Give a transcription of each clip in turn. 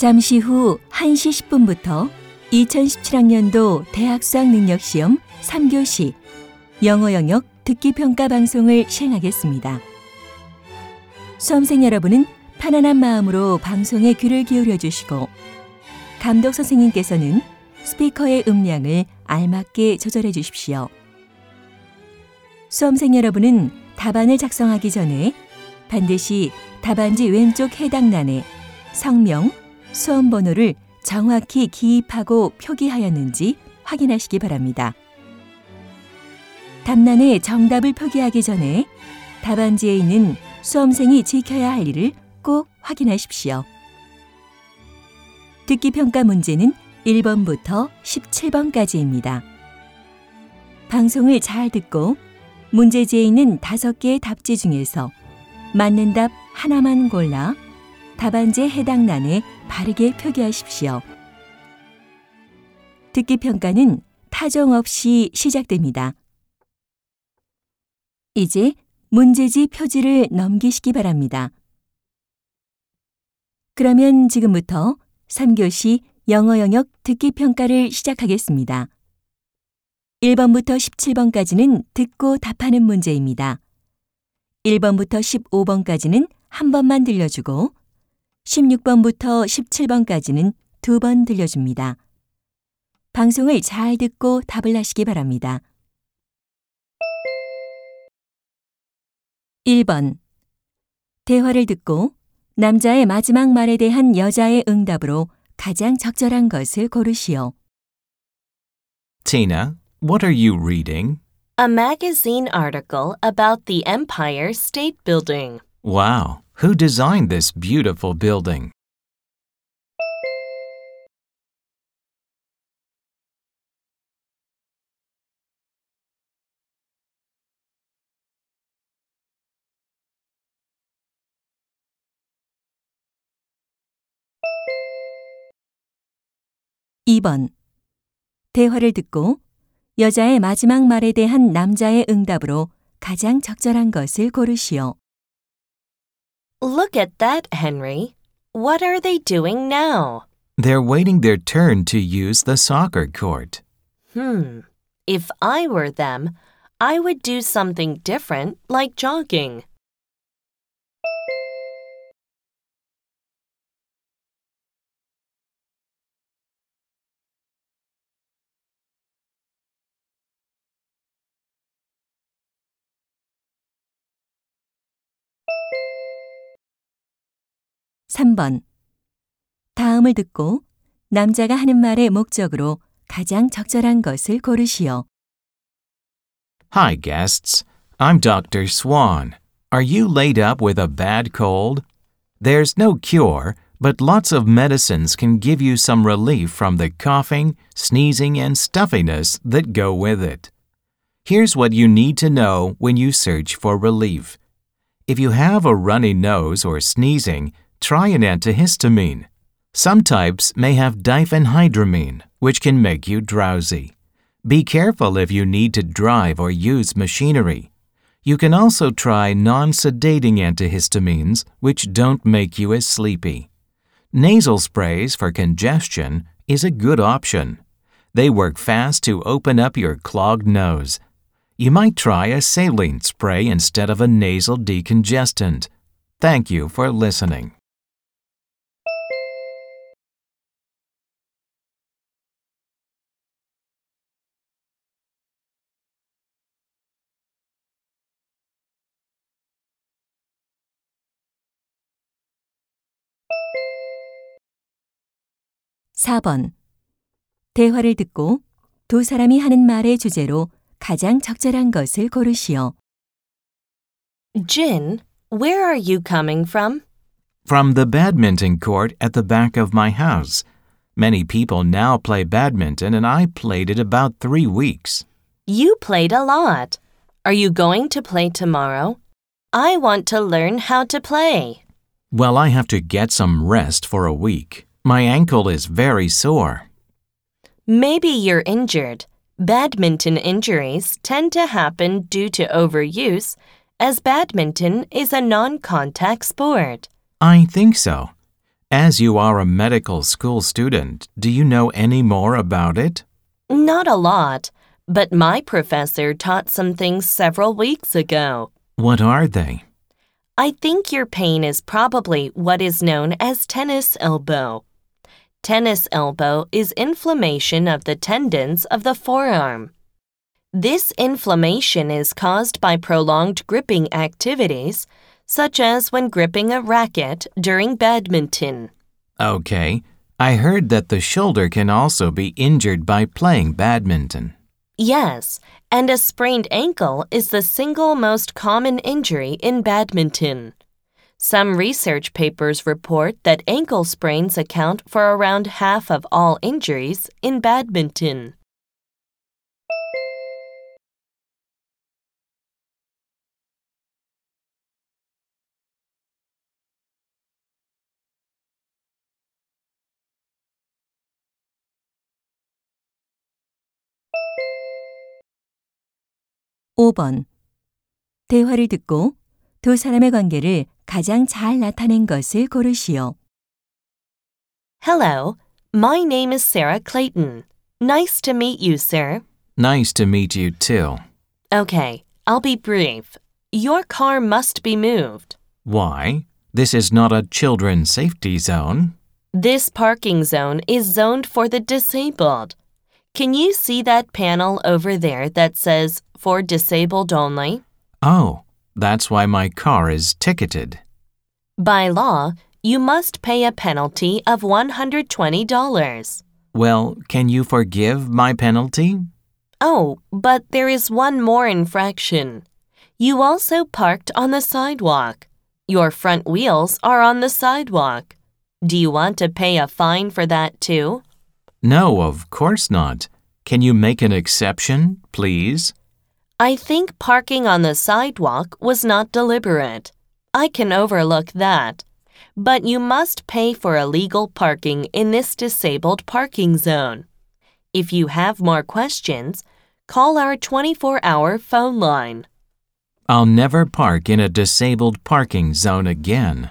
잠시 후 1시 10분부터 2017학년도 대학 수학능력시험 3교시 영어 영역 듣기평가 방송을 시행하겠습니다. 수험생 여러분은 편안한 마음으로 방송에 귀를 기울여 주시고 감독 선생님께서는 스피커의 음량을 알맞게 조절해 주십시오. 수험생 여러분은 답안을 작성하기 전에 반드시 답안지 왼쪽 해당란에 성명, 수험번호를 정확히 기입하고 표기하였는지 확인하시기 바랍니다. 답란에 정답을 표기하기 전에 답안지에 있는 수험생이 지켜야 할 일을 꼭 확인하십시오. 듣기평가 문제는 1번부터 17번까지입니다. 방송을 잘 듣고 문제지에 있는 5개의 답지 중에서 맞는 답 하나만 골라 답안지의 해당 란에 바르게 표기하십시오. 듣기평가는 타종 없이 시작됩니다. 이제 문제지 표지를 넘기시기 바랍니다. 그러면 지금부터 3교시 영어 영역 듣기평가를 시작하겠습니다. 1번부터 17번까지는 듣고 답하는 문제입니다. 1번부터 15번까지는 한 번만 들려주고 16번부터 17번까지는 2번 들려줍니다. 방송을 잘 듣고 답을 하시기 바랍니다. 1번. 대화를 듣고 남자의 마지막 말에 대한 여자의 응답으로 가장 적절한 것을 고르시오. Tina, what are you reading? A magazine article about the Empire State Building. Wow, who designed this beautiful building? (2번) 대화를 듣고 여자의 마지막 말에 대한 남자의 응답으로 가장 적절한 것을 고르시오. Look at that, Henry. What are they doing now? They're waiting their turn to use the soccer court. If I were them, I would do something different, like jogging. (3번) 다음을 듣고 남자가 하는 말의 목적으로 가장 적절한 것을 고르시오. Hi, guests. I'm Dr. Swan. Are you laid up with a bad cold? There's no cure, but lots of medicines can give you some relief from the coughing, sneezing, and stuffiness that go with it. Here's what you need to know when you search for relief. If you have a runny nose or sneezing, try an antihistamine. Some types may have diphenhydramine, which can make you drowsy. Be careful if you need to drive or use machinery. You can also try non-sedating antihistamines, which don't make you as sleepy. Nasal sprays for congestion is a good option. They work fast to open up your clogged nose. You might try a saline spray instead of a nasal decongestant. Thank you for listening. (4번) 대화를 듣고 두 사람이 하는 말의 주제로 가장 적절한 것을 고르시오. Jin, where are you coming from? From the badminton court at the back of my house. Many people now play badminton and I played it about 3 weeks. You played a lot. Are you going to play tomorrow? I want to learn how to play. Well, I have to get some rest for a week. My ankle is very sore. Maybe you're injured. Badminton injuries tend to happen due to overuse, as badminton is a non-contact sport. I think so. As you are a medical school student, do you know any more about it? Not a lot, but my professor taught some things several weeks ago. What are they? I think your pain is probably what is known as tennis elbow. Tennis elbow is inflammation of the tendons of the forearm. This inflammation is caused by prolonged gripping activities, such as when gripping a racket during badminton. Okay, I heard that the shoulder can also be injured by playing badminton. Yes, and a sprained ankle is the single most common injury in badminton. Some research papers report that ankle sprains account for around half of all injuries in badminton. (5번) 대화를 듣고 두 사람의 관계를 가장 잘 나타낸 것을 고르시오. Hello, my name is Sarah Clayton. Nice to meet you, sir. Nice to meet you too. Okay, I'll be brief. Your car must be moved. Why? This is not a children's safety zone. This parking zone is zoned for the disabled. Can you see that panel over there that says for disabled only? Oh, that's why my car is ticketed. By law, you must pay a penalty of $120. Well, can you forgive my penalty? Oh, but there is one more infraction. You also parked on the sidewalk. Your front wheels are on the sidewalk. Do you want to pay a fine for that too? No, of course not. Can you make an exception, please? I think parking on the sidewalk was not deliberate. I can overlook that. But you must pay for illegal parking in this disabled parking zone. If you have more questions, call our 24-hour phone line. I'll never park in a disabled parking zone again.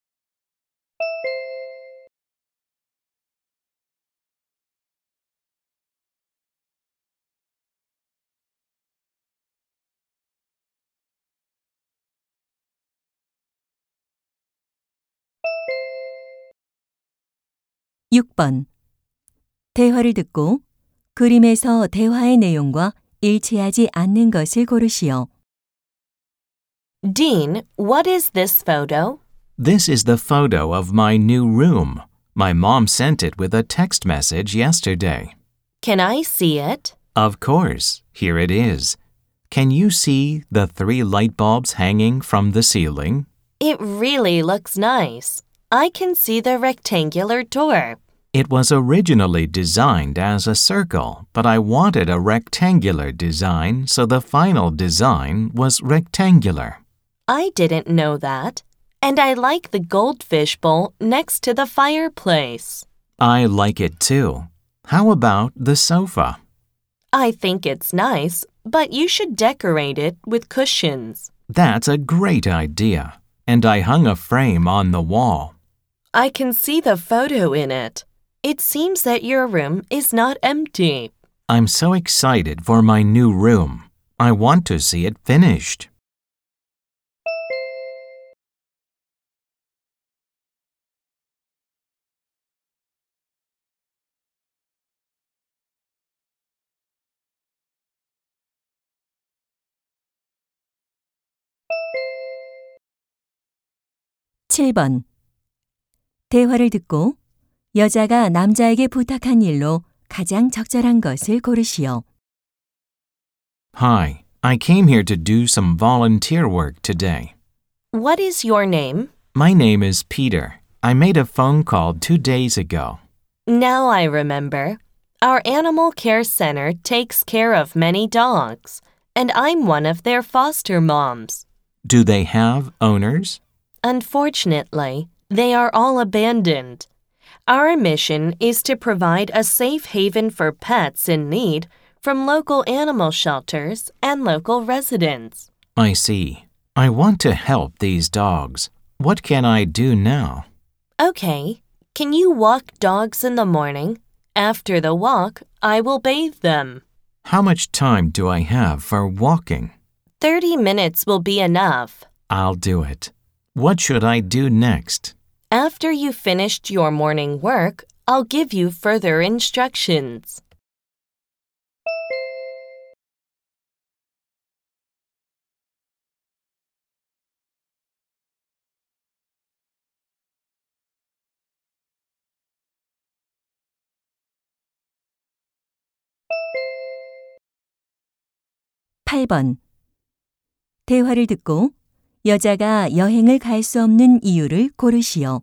(6번) 대화를 듣고 그림에서 대화의 내용과 일치하지 않는 것을 고르시오. Dean, what is this photo? This is the photo of my new room. My mom sent it with a text message yesterday. Can I see it? Of course, here it is. Can you see the 3 light bulbs hanging from the ceiling? It really looks nice. I can see the rectangular door. It was originally designed as a circle, but I wanted a rectangular design, so the final design was rectangular. I didn't know that. And I like the goldfish bowl next to the fireplace. I like it too. How about the sofa? I think it's nice, but you should decorate it with cushions. That's a great idea. And I hung a frame on the wall. I can see the photo in it. It seems that your room is not empty. I'm so excited for my new room. I want to see it finished. (7번) 대화를 듣고 여자가 남자에게 부탁한 일로 가장 적절한 것을 고르시오. Hi, I came here to do some volunteer work today. What is your name? My name is Peter. I made a phone call 2 days ago. Now I remember. Our animal care center takes care of many dogs, and I'm one of their foster moms. Do they have owners? Unfortunately, they are all abandoned. Our mission is to provide a safe haven for pets in need from local animal shelters and local residents. I see. I want to help these dogs. What can I do now? Okay, Can you walk dogs in the morning? After the walk, I will bathe them. How much time do I have for walking? 30 minutes will be enough. I'll do it. What should I do next? After you've finished your morning work, I'll give you further instructions. (8번) 대화를 듣고 여자가 여행을 갈 수 없는 이유를 고르시오.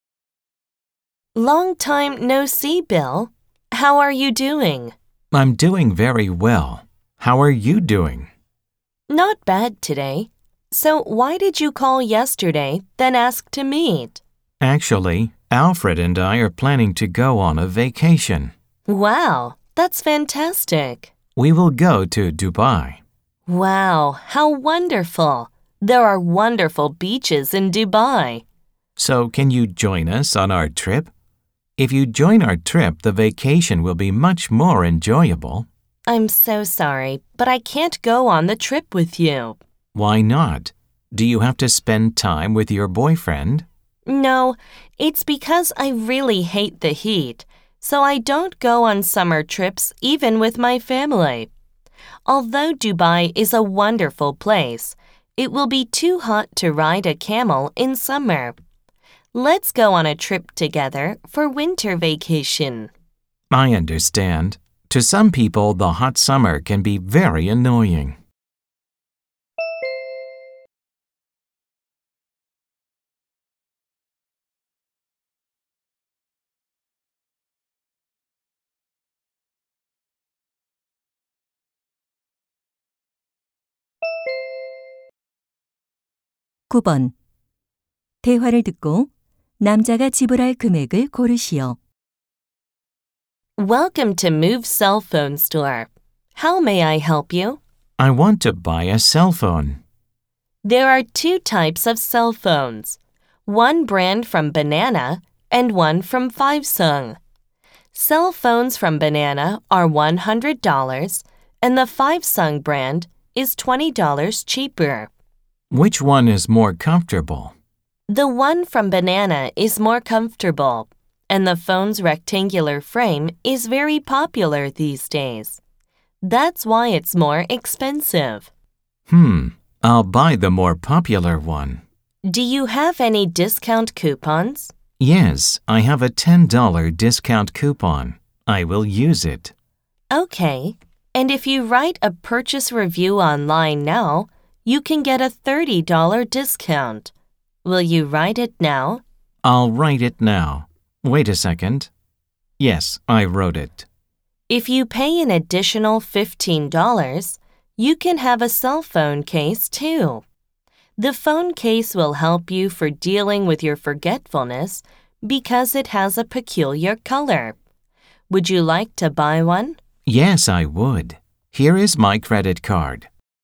Long time no see, Bill. How are you doing? I'm doing very well. How are you doing? Not bad today. So why did you call yesterday, then ask to meet? Actually, Alfred and I are planning to go on a vacation. Wow, that's fantastic. We will go to Dubai. Wow, how wonderful. There are wonderful beaches in Dubai. So can you join us on our trip? If you join our trip, the vacation will be much more enjoyable. I'm so sorry, but I can't go on the trip with you. Why not? Do you have to spend time with your boyfriend? No, it's because I really hate the heat, so I don't go on summer trips even with my family. Although Dubai is a wonderful place, it will be too hot to ride a camel in summer. Let's go on a trip together for winter vacation. I understand. To some people, the hot summer can be very annoying. (9번) 대화를 듣고 남자가 지불할 금액을 고르시오. Welcome to Move Cell Phone Store. How may I help you? I want to buy a cell phone. There are two types of cell phones, one brand from Banana and one from Fivesung. Cell phones from Banana are $100 and the Fivesung brand is $20 cheaper. Which one is more comfortable? The one from Banana is more comfortable, and the phone's rectangular frame is very popular these days. That's why it's more expensive. I'll buy the more popular one. Do you have any discount coupons? Yes, I have a $10 discount coupon. I will use it. Okay, and if you write a purchase review online now, you can get a $30 discount. Will you write it now? I'll write it now. Wait a second. Yes, I wrote it. If you pay an additional $15, you can have a cell phone case too. The phone case will help you for dealing with your forgetfulness because it has a peculiar color. Would you like to buy one? Yes, I would. Here is my credit card.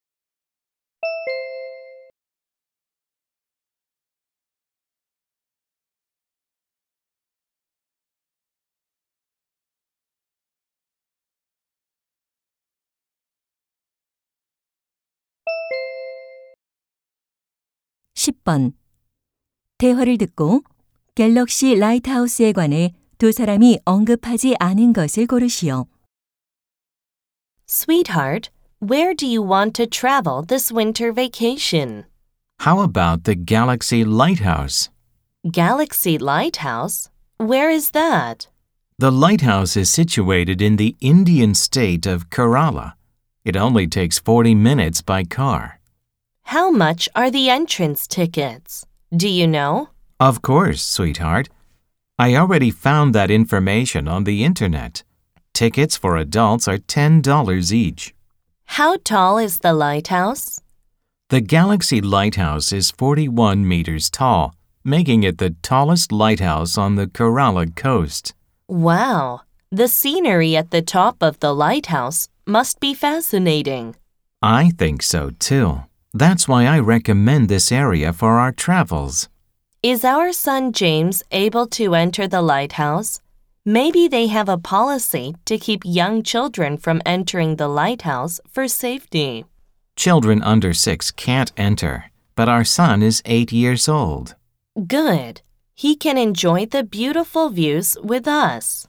(10번) 대화를 듣고 갤럭시 라이트하우스에 관해 두 사람이 언급하지 않은 것을 고르시오. Sweetheart, where do you want to travel this winter vacation? How about the Galaxy Lighthouse? Galaxy Lighthouse? Where is that? The lighthouse is situated in the Indian state of Kerala. It only takes 40 minutes by car. How much are the entrance tickets? Do you know? Of course, sweetheart. I already found that information on the internet. Tickets for adults are $10 each. How tall is the lighthouse? The Galaxy Lighthouse is 41 meters tall, making it the tallest lighthouse on the Kerala coast. Wow! The scenery at the top of the lighthouse must be fascinating. I think so too. That's why I recommend this area for our travels. Is our son James able to enter the lighthouse? Maybe they have a policy to keep young children from entering the lighthouse for safety. Children under 6 can't enter, but our son is 8 years old. Good. He can enjoy the beautiful views with us.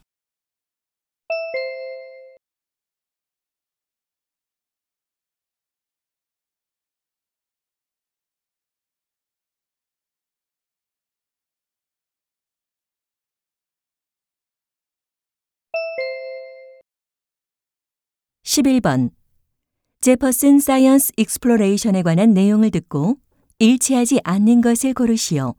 (11번) 제퍼슨 사이언스 익스플로레이션에 관한 내용을 듣고 일치하지 않는 것을 고르시오.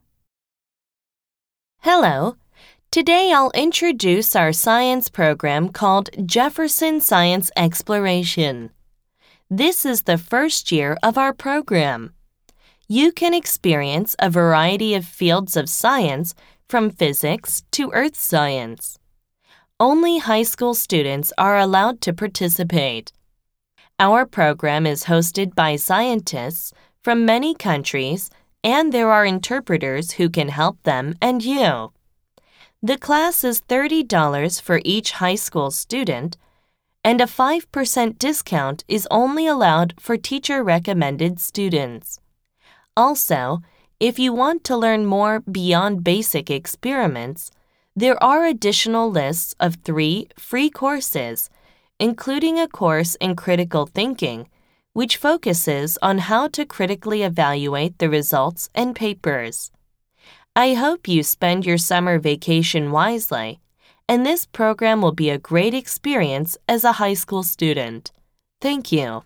Hello. Today I'll introduce our science program called Jefferson Science Exploration. This is the first year of our program. You can experience a variety of fields of science from physics to earth science. Only high school students are allowed to participate. Our program is hosted by scientists from many countries, and there are interpreters who can help them and you. The class is $30 for each high school student, and a 5% discount is only allowed for teacher-recommended students. Also, if you want to learn more beyond basic experiments, there are additional lists of 3 free courses, including a course in critical thinking, which focuses on how to critically evaluate the results and papers. I hope you spend your summer vacation wisely, and this program will be a great experience as a high school student. Thank you.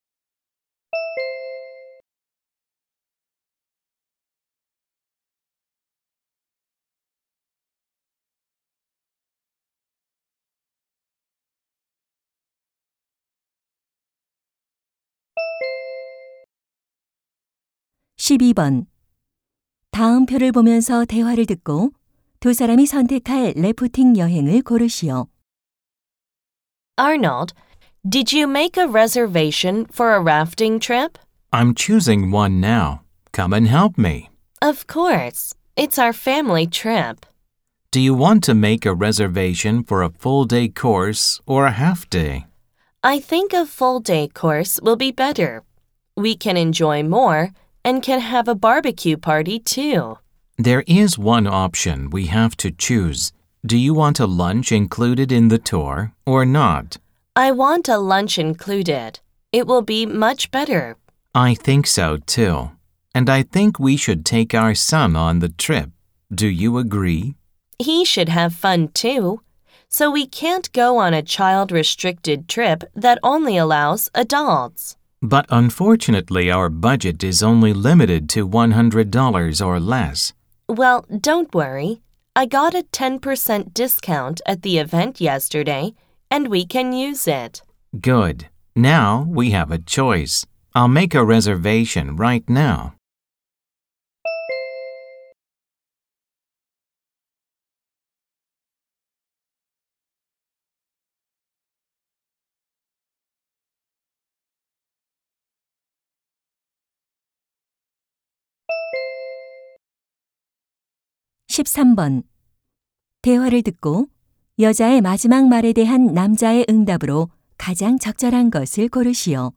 (12번) 다음 표를 보면서 대화를 듣고 두 사람이 선택할 래프팅 여행을 고르시오. Arnold, did you make a reservation for a rafting trip? I'm choosing one now. Come and help me. Of course. It's our family trip. Do you want to make a reservation for a full-day course or a half-day? I think a full-day course will be better. We can enjoy more and can have a barbecue party too. There is one option we have to choose. Do you want a lunch included in the tour or not? I want a lunch included. It will be much better. I think so too. And I think we should take our son on the trip. Do you agree? He should have fun too. So we can't go on a child-restricted trip that only allows adults. But unfortunately, our budget is only limited to $100 or less. Well, don't worry. I got a 10% discount at the event yesterday, and we can use it. Good. Now we have a choice. I'll make a reservation right now. (13번) 대화를 듣고 여자의 마지막 말에 대한 남자의 응답으로 가장 적절한 것을 고르시오.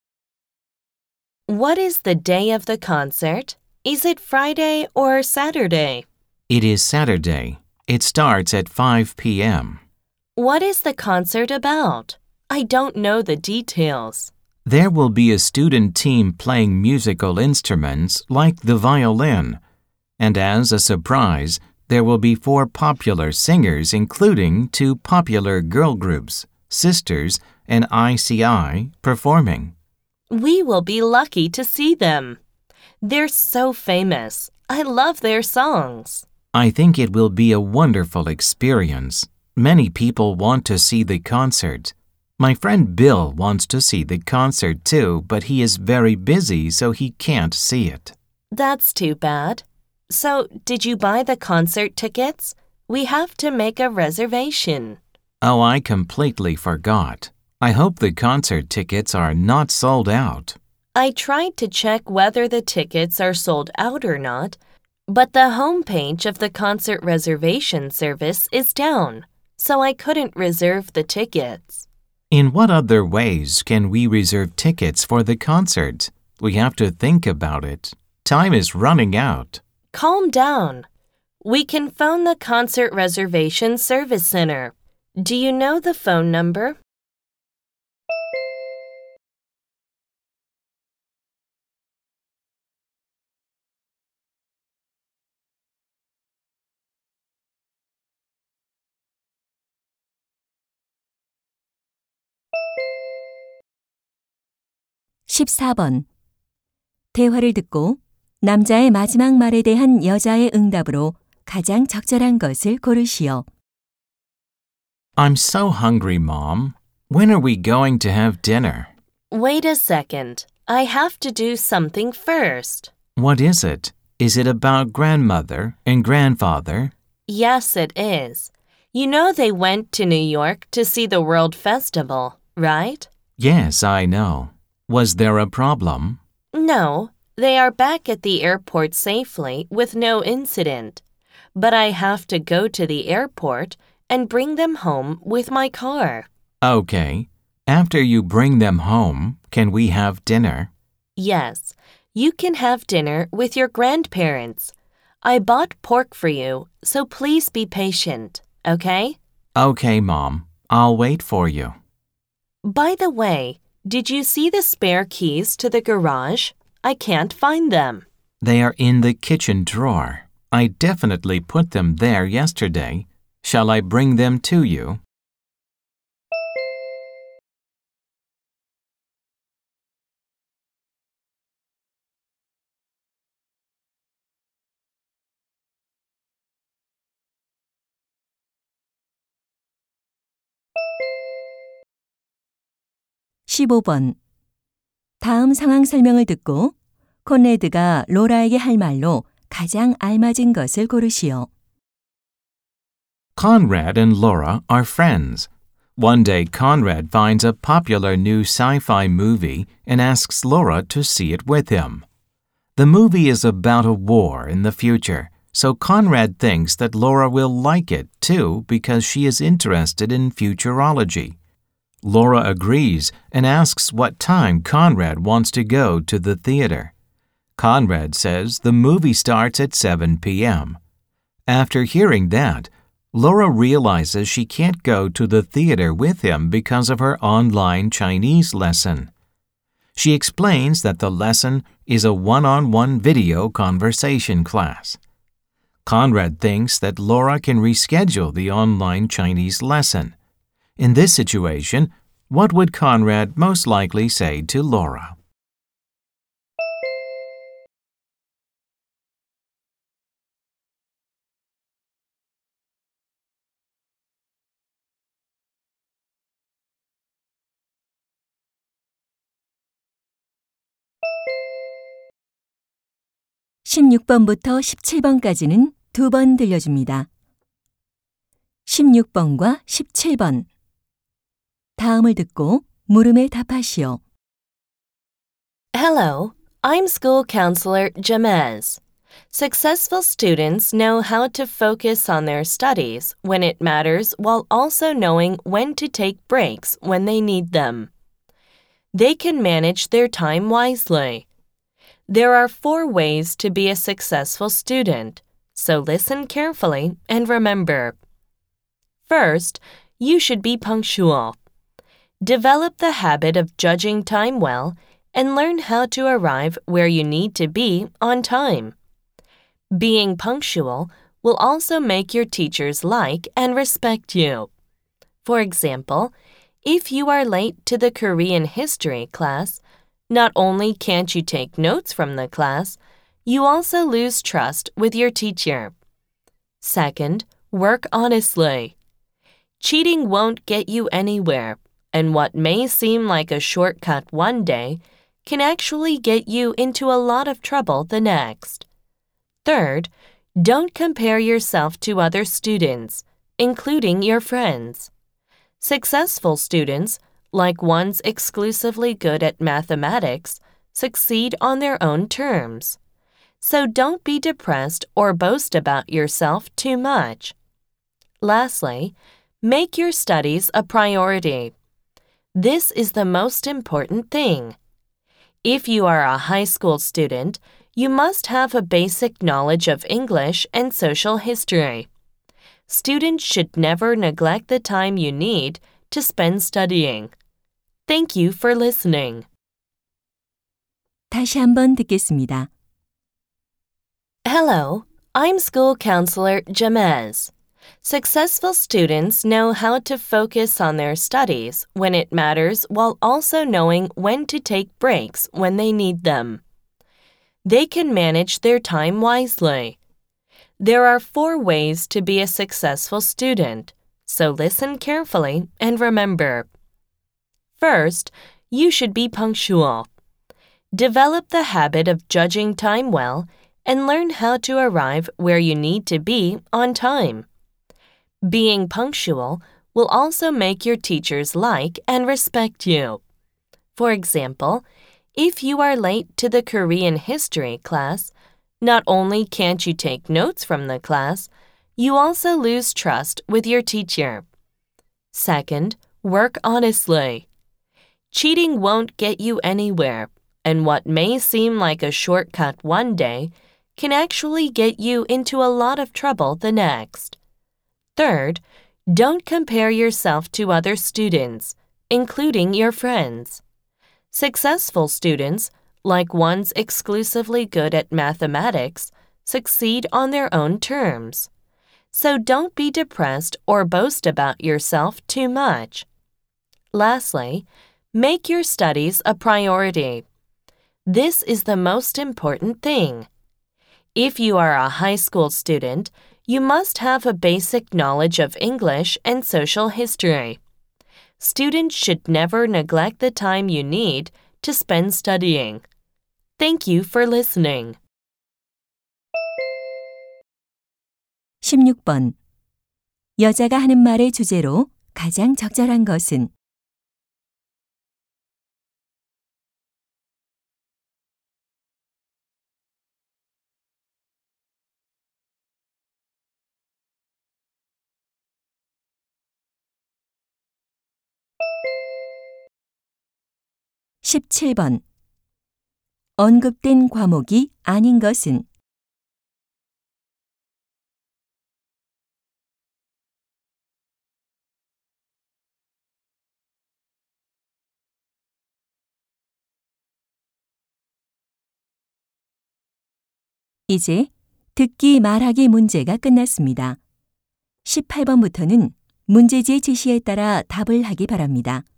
What is the day of the concert? Is it Friday or Saturday? It is Saturday. It starts at 5 p.m. What is the concert about? I don't know the details. There will be a student team playing musical instruments like the violin. And as a surprise, there will be 4 popular singers including 2 popular girl groups, Sisters and ICI, performing. We will be lucky to see them. They're so famous. I love their songs. I think it will be a wonderful experience. Many people want to see the concert. My friend Bill wants to see the concert too, but he is very busy, so he can't see it. That's too bad. So, did you buy the concert tickets? We have to make a reservation. Oh, I completely forgot. I hope the concert tickets are not sold out. I tried to check whether the tickets are sold out or not, But the homepage of the concert reservation service is down, so I couldn't reserve the tickets. In what other ways can we reserve tickets for the concert? We have to think about it. Time is running out. Calm down. We can phone the concert reservation service center. Do you know the phone number? (14번) 대화를 듣고 남자의 마지막 말에 대한 여자의 응답으로 가장 적절한 것을 고르시오. I'm so hungry, Mom. When are we going to have dinner? Wait a second. I have to do something first. What is it? Is it about grandmother and grandfather? Yes, it is. You know they went to New York to see the World Festival, right? Yes, I know. Was there a problem? No, they are back at the airport safely with no incident. But I have to go to the airport and bring them home with my car. Okay. After you bring them home, can we have dinner? Yes, you can have dinner with your grandparents. I bought pork for you, so please be patient, okay? Okay, Mom. I'll wait for you. By the way, did you see the spare keys to the garage? I can't find them. They are in the kitchen drawer. I definitely put them there yesterday. Shall I bring them to you? (15번) 다음 상황 설명을 듣고 콘레드가 로라에게 할 말로 가장 알맞은 것을 고르시오. Conrad and Laura are friends. One day, Conrad finds a popular new sci-fi movie and asks Laura to see it with him. The movie is about a war in the future, so Conrad thinks that Laura will like it too because she is interested in futurology. Laura agrees and asks what time Conrad wants to go to the theater. Conrad says the movie starts at 7 p.m. After hearing that, Laura realizes she can't go to the theater with him because of her online Chinese lesson. She explains that the lesson is a one-on-one video conversation class. Conrad thinks that Laura can reschedule the online Chinese lesson. In this situation, what would Conrad most likely say to Laura? (16번부터 17번까지는 2번 들려줍니다. 16번과 17번 다음을 듣고 물음에 답하시오. Hello, I'm school counselor Jamez. Successful students know how to focus on their studies when it matters while also knowing when to take breaks when they need them. They can manage their time wisely. There are 4 ways to be a successful student, so listen carefully and remember. First, you should be punctual. Develop the habit of judging time well and learn how to arrive where you need to be on time. Being punctual will also make your teachers like and respect you. For example, if you are late to the Korean history class, not only can't you take notes from the class, you also lose trust with your teacher. Second, work honestly. Cheating won't get you anywhere, and what may seem like a shortcut one day can actually get you into a lot of trouble the next. Third, don't compare yourself to other students, including your friends. Successful students, like ones exclusively good at mathematics, succeed on their own terms. So don't be depressed or boast about yourself too much. Lastly, make your studies a priority. This is the most important thing. If you are a high school student, you must have a basic knowledge of English and social history. Students should never neglect the time you need to spend studying. Thank you for listening. 다시 한번 듣겠습니다. Hello, I'm school counselor Jamez. Successful students know how to focus on their studies when it matters while also knowing when to take breaks when they need them. They can manage their time wisely. There are 4 ways to be a successful student, so listen carefully and remember. First, you should be punctual. Develop the habit of judging time well and learn how to arrive where you need to be on time. Being punctual will also make your teachers like and respect you. For example, if you are late to the Korean history class, not only can't you take notes from the class, you also lose trust with your teacher. Second, work honestly. Cheating won't get you anywhere, and what may seem like a shortcut one day can actually get you into a lot of trouble the next. Third, don't compare yourself to other students, including your friends. Successful students, like ones exclusively good at mathematics, succeed on their own terms. So don't be depressed or boast about yourself too much. Lastly, make your studies a priority. This is the most important thing. If you are a high school student, you must have a basic knowledge of English and social history. Students should never neglect the time you need to spend studying. Thank you for listening. 16번. 여자가 하는 말의 주제로 가장 적절한 것은? 17번. 언급된 과목이 아닌 것은? '이제 듣기 말하기 문제가 끝났습니다. 18번부터는 문제지의 제시에 따라 답을 하기 바랍니다.